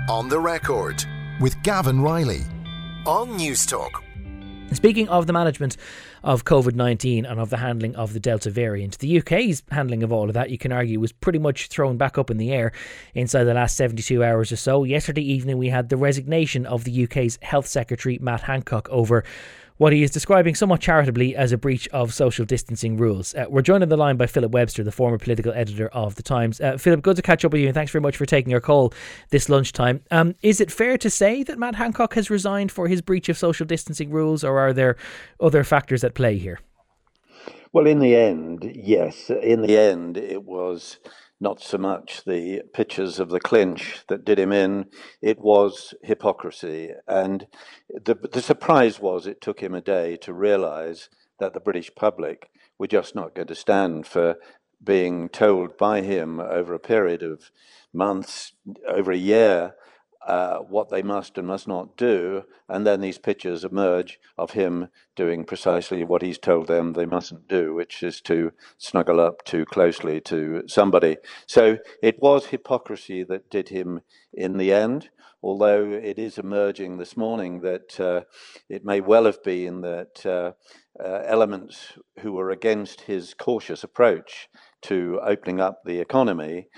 On the Record with Gavin Riley on News Talk. Speaking of the management of COVID-19 and of the handling of the Delta variant, the UK's handling of all of that, you can argue, was pretty much thrown back up in the air inside the last 72 hours or so. Yesterday evening we had the resignation of the UK's Health Secretary Matt Hancock over what he is describing somewhat charitably as a breach of social distancing rules. We're joined on the line by Philip Webster, the former political editor of The Times. Philip, good to catch up with you, and thanks very much for taking our call this lunchtime. Is it fair to say that Matt Hancock has resigned for his breach of social distancing rules, or are there other factors at play here? Well, in the end, yes. In the end, it was not so much the pictures of the clinch that did him in, it was hypocrisy. And the surprise was it took him a day to realise that the British public were just not going to stand for being told by him over a period of months, over a year, what they must and must not do, and then these pictures emerge of him doing precisely what he's told them they mustn't do, which is to snuggle up too closely to somebody. So it was hypocrisy that did him in the end, although it is emerging this morning that it may well have been that elements who were against his cautious approach to opening up the economy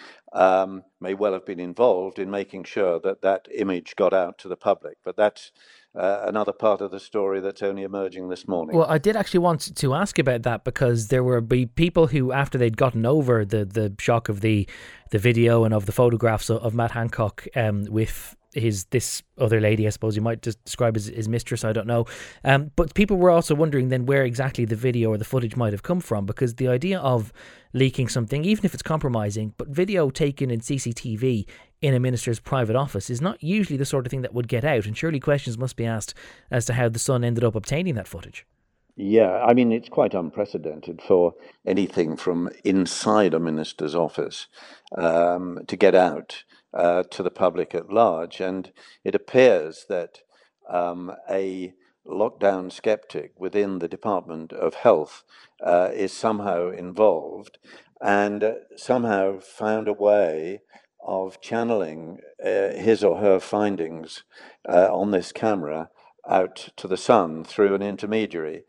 may well have been involved in making sure that that image got out to the public. But that's another part of the story that's only emerging this morning. Well, I did actually want to ask about that, because there were people who, after they'd gotten over the shock of the video and of the photographs of Matt Hancock with this other lady, I suppose you might just describe as his mistress, I don't know. But people were also wondering then where exactly the video or the footage might have come from, because the idea of leaking something, even if it's compromising, but video taken in CCTV in a minister's private office is not usually the sort of thing that would get out. And surely questions must be asked as to how the Sun ended up obtaining that footage. Yeah, I mean, it's quite unprecedented for anything from inside a minister's office to get out to the public at large. And it appears that a lockdown skeptic within the Department of Health is somehow involved and somehow found a way of channeling his or her findings on this camera out to the Sun through an intermediary.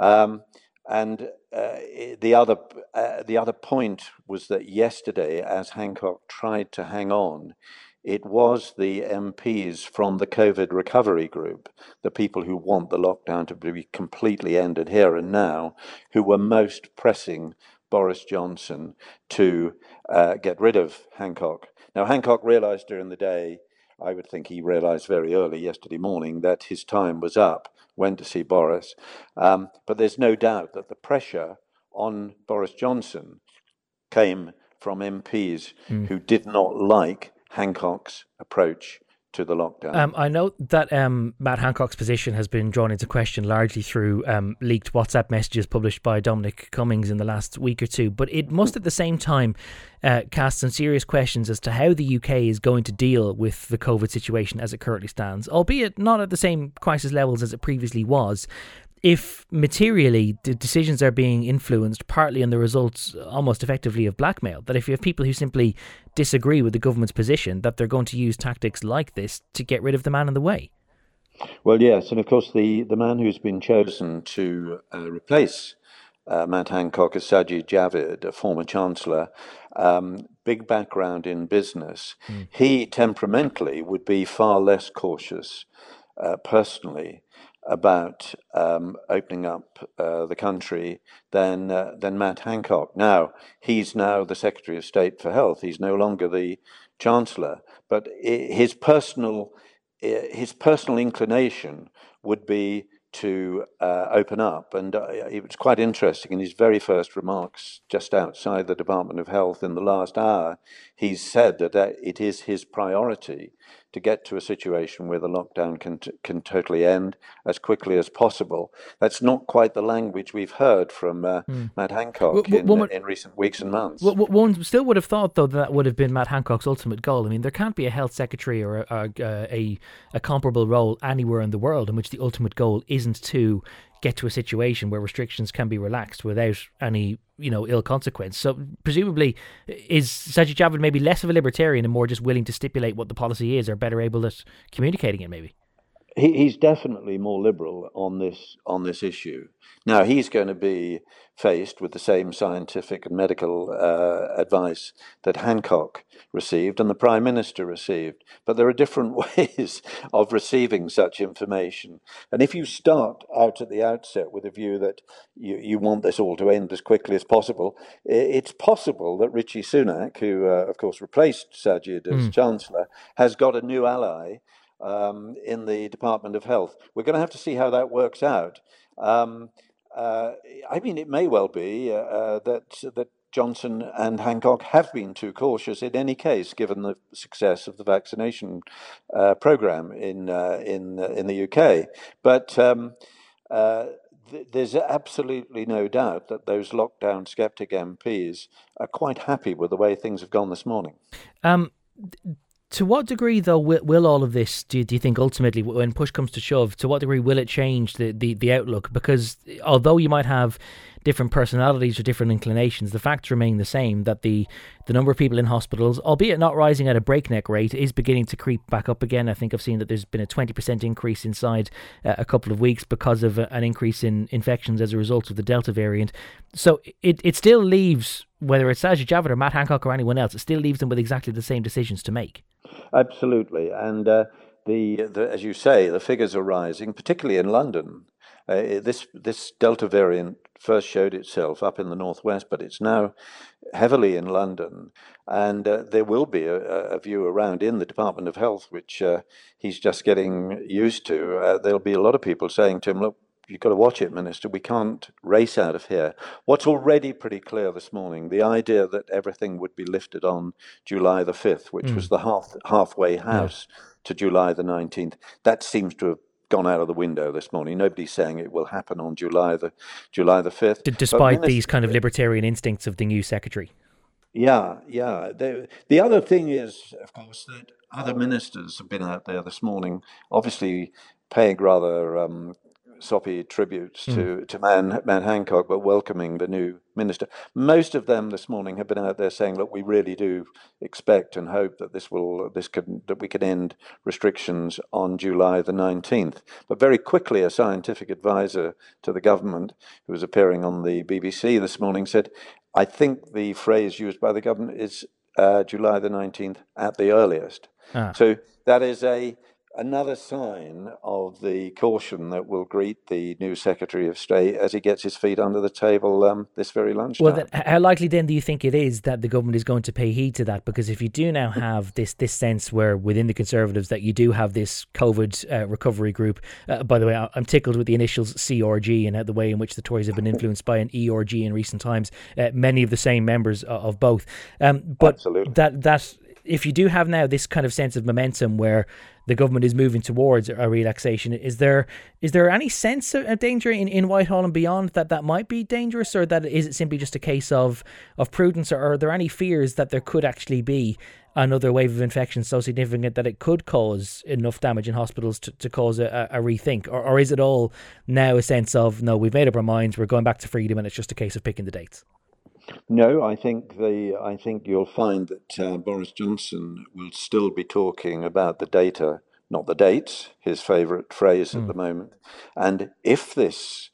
And the other point was that yesterday, as Hancock tried to hang on, it was the MPs from the COVID recovery group, the people who want the lockdown to be completely ended here and now, who were most pressing Boris Johnson to get rid of Hancock. Now, Hancock realised during the day, I would think he realised very early yesterday morning, that his time was up, went to see Boris. But there's no doubt that the pressure on Boris Johnson came from MPs who did not like Hancock's approach to the lockdown. I know that Matt Hancock's position has been drawn into question largely through leaked WhatsApp messages published by Dominic Cummings in the last week or two, but it must at the same time cast some serious questions as to how the UK is going to deal with the COVID situation as it currently stands, albeit not at the same crisis levels as it previously was. If materially the decisions are being influenced partly on the results almost effectively of blackmail, that if you have people who simply disagree with the government's position, that they're going to use tactics like this to get rid of the man in the way. Well, yes, and of course the man who's been chosen to replace Matt Hancock is Sajid Javid, a former Chancellor, big background in business. He temperamentally would be far less cautious personally about opening up the country than Matt Hancock. Now, he's now the Secretary of State for Health. He's no longer the Chancellor, but his personal inclination would be to open up. And it was quite interesting in his very first remarks just outside the Department of Health in the last hour. He said that it is his priority to get to a situation where the lockdown can totally end as quickly as possible. That's not quite the language we've heard from Matt Hancock in recent weeks and months. One still would have thought, though, that would have been Matt Hancock's ultimate goal. I mean, there can't be a health secretary or a comparable role anywhere in the world in which the ultimate goal isn't isn't to get to a situation where restrictions can be relaxed without any, ill consequence. So presumably, is Sajid Javid maybe less of a libertarian and more just willing to stipulate what the policy is, or better able at communicating it maybe? He's definitely more liberal on this issue. Now he's going to be faced with the same scientific and medical advice that Hancock received and the Prime Minister received. But there are different ways of receiving such information. And if you start out at the outset with a view that you want this all to end as quickly as possible, it's possible that Rishi Sunak, who of course replaced Sajid as Chancellor, has got a new ally in the Department of Health. We're going to have to see how that works out. It may well be that Johnson and Hancock have been too cautious in any case, given the success of the vaccination program in the UK. But there's absolutely no doubt that those lockdown skeptic MPs are quite happy with the way things have gone this morning. To what degree, though, will all of this, do you think, ultimately, when push comes to shove, to what degree will it change the outlook? Because although you might have different personalities or different inclinations, the facts remain the same, that the number of people in hospitals, albeit not rising at a breakneck rate, is beginning to creep back up again. I think I've seen that there's been a 20% increase inside a couple of weeks because of an increase in infections as a result of the Delta variant. So it still leaves, whether it's Sajid Javid or Matt Hancock or anyone else, it still leaves them with exactly the same decisions to make. Absolutely. And as you say, the figures are rising, particularly in London. This Delta variant first showed itself up in the northwest, but it's now heavily in London. And there will be a view around in the Department of Health, which he's just getting used to. There'll be a lot of people saying to him, look, you've got to watch it, Minister. We can't race out of here. What's already pretty clear this morning, the idea that everything would be lifted on July the 5th, which was the halfway house to July the 19th, that seems to have gone out of the window this morning. Nobody's saying it will happen on July the 5th. Despite these kind of libertarian instincts of the new secretary. Yeah. The other thing is, of course, that other ministers have been out there this morning, obviously paying rather soppy tributes to Man Hancock, but welcoming the new minister. Most of them this morning have been out there saying, look, we really do expect and hope that that we can end restrictions on July the 19th. But very quickly, a scientific advisor to the government, who was appearing on the BBC this morning, said, I think the phrase used by the government is July the 19th at the earliest. So that is another sign of the caution that will greet the new Secretary of State as he gets his feet under the table this very lunchtime. Well, then, how likely then do you think it is that the government is going to pay heed to that? Because if you do now have this sense where within the Conservatives that you do have this COVID recovery group, by the way, I'm tickled with the initials CRG and the way in which the Tories have been influenced by an ERG in recent times, many of the same members of both. But absolutely. That if you do have now this kind of sense of momentum where the government is moving towards a relaxation, is there any sense of danger in Whitehall and beyond that might be dangerous, or that is it simply just a case of prudence, or are there any fears that there could actually be another wave of infection so significant that it could cause enough damage in hospitals to cause a rethink, or is it all now a sense of, no, we've made up our minds, we're going back to freedom, and it's just a case of picking the dates? No, I think you'll find that Boris Johnson will still be talking about the data, not the dates, his favourite phrase at the moment. And if this,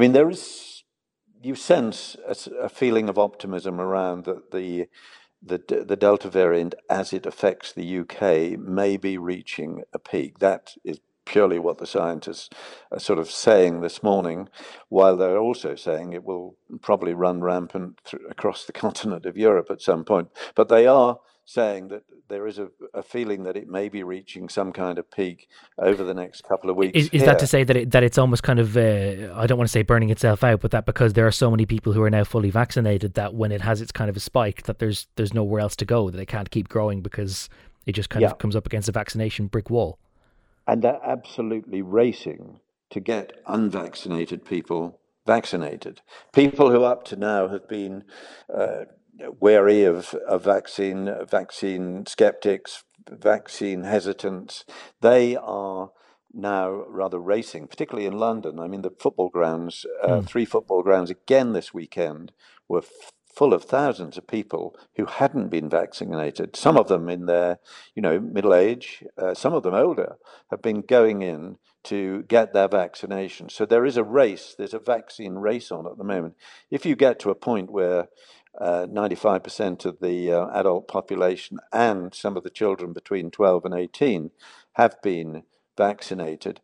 you sense a feeling of optimism around that the Delta variant, as it affects the UK, may be reaching a peak. That is purely what the scientists are sort of saying this morning, while they're also saying it will probably run rampant across the continent of Europe at some point. But they are saying that there is a feeling that it may be reaching some kind of peak over the next couple of weeks. Is that to say that it's almost kind of, I don't want to say burning itself out, but that because there are so many people who are now fully vaccinated, that when it has its kind of a spike, that there's nowhere else to go, that it can't keep growing because it just kind of comes up against a vaccination brick wall? And they're absolutely racing to get unvaccinated people vaccinated. People who up to now have been wary of vaccine skeptics, vaccine hesitants, they are now rather racing, particularly in London. I mean, the football grounds, 3 football grounds again this weekend were full of thousands of people who hadn't been vaccinated. Some of them in their, middle age, some of them older, have been going in to get their vaccination. So there is a race, there's a vaccine race on at the moment. If you get to a point where 95% of the adult population and some of the children between 12 and 18 have been vaccinated,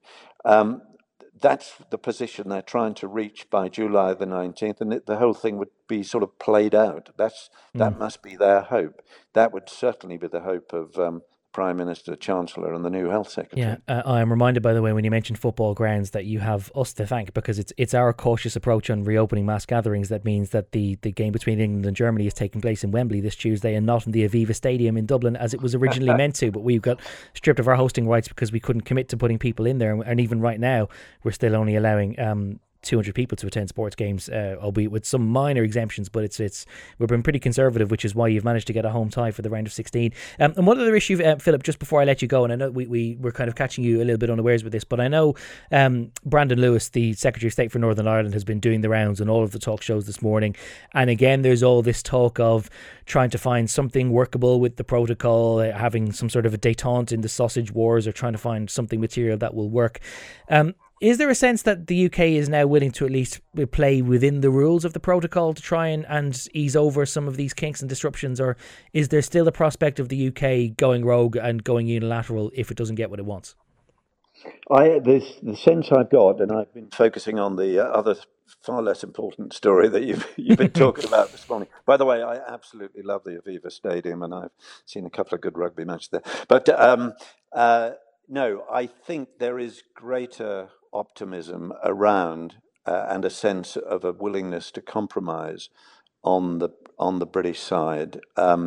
that's the position they're trying to reach by July the 19th, and the whole thing would be sort of played out. That must be their hope. That would certainly be the hope of Prime Minister, Chancellor and the new Health Secretary. Yeah, I am reminded, by the way, when you mentioned football grounds, that you have us to thank, because it's our cautious approach on reopening mass gatherings that means that the game between England and Germany is taking place in Wembley this Tuesday and not in the Aviva Stadium in Dublin as it was originally meant to. But we've got stripped of our hosting rights because we couldn't commit to putting people in there, and even right now we're still only allowing 200 people to attend sports games, albeit with some minor exemptions, but it's we've been pretty conservative, which is why you've managed to get a home tie for the round of 16. And one other issue, Philip, just before I let you go, and I know we're kind of catching you a little bit unawares with this, but I know Brandon Lewis, the Secretary of State for Northern Ireland, has been doing the rounds on all of the talk shows this morning, and again there's all this talk of trying to find something workable with the protocol, having some sort of a détente in the sausage wars, or trying to find something material that will work. Is there a sense that the UK is now willing to at least play within the rules of the protocol to try and ease over some of these kinks and disruptions, or is there still a prospect of the UK going rogue and going unilateral if it doesn't get what it wants? The sense I've got, and I've been focusing on the other far less important story that you've been talking about this morning. By the way, I absolutely love the Aviva Stadium, and I've seen a couple of good rugby matches there. But no, I think there is greater optimism around and a sense of a willingness to compromise on the British side,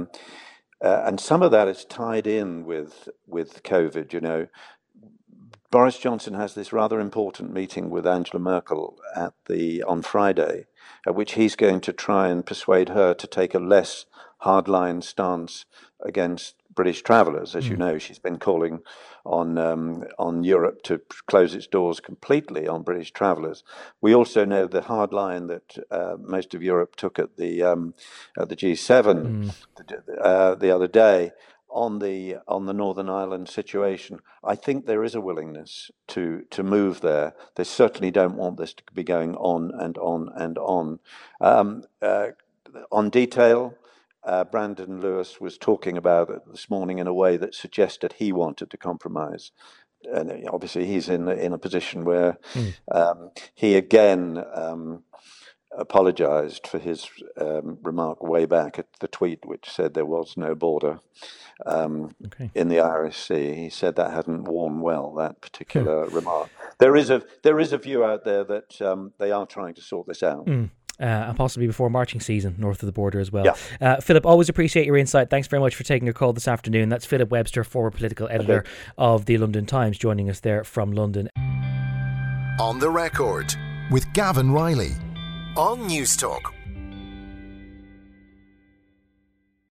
and some of that is tied in with COVID. Boris Johnson has this rather important meeting with Angela Merkel on Friday, at which he's going to try and persuade her to take a less hardline stance against British travellers. As you know, she's been calling on Europe to close its doors completely on British travellers. We also know the hard line that most of Europe took at the G7 the other day on the Northern Ireland situation. I think there is a willingness to move there. They certainly don't want this to be going on and on and on. On detail, Brandon Lewis was talking about it this morning in a way that suggested he wanted to compromise. And obviously he's in a position where he again apologised for his remark way back at the tweet which said there was no border in the Irish Sea. He said that hadn't worn well, that particular remark. There is a view out there that they are trying to sort this out. And possibly before marching season north of the border as well. Yeah. Philip, always appreciate your insight. Thanks very much for taking a call this afternoon. That's Philip Webster, former political editor of the London Times, joining us there from London. On the Record with Gavin Riley on Newstalk.